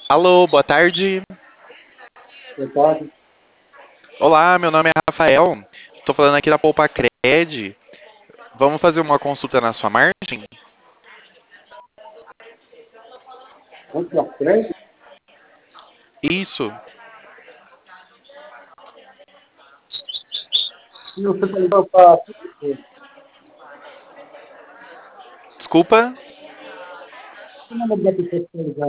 Alô, boa tarde. Boa tarde. Olá, meu nome é Rafael. Estou falando aqui da Poupa Cred. Vamos fazer uma consulta na sua margem? Vamos para frente. Isso. E você perguntou para Desculpa. o nome da pessoa que está ligando.